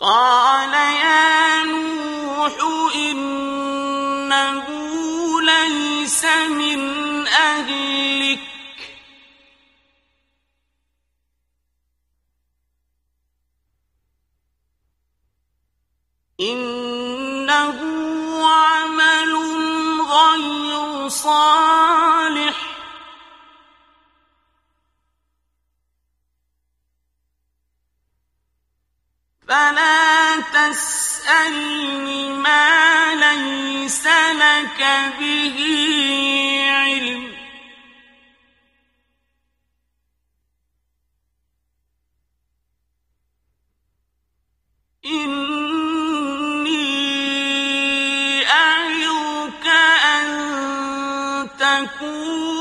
قال يا نوح إنه ليس من أهلك إنه عمل غير صالح فلا تسألني ما ليس لك به علم إني أعظك أن تكون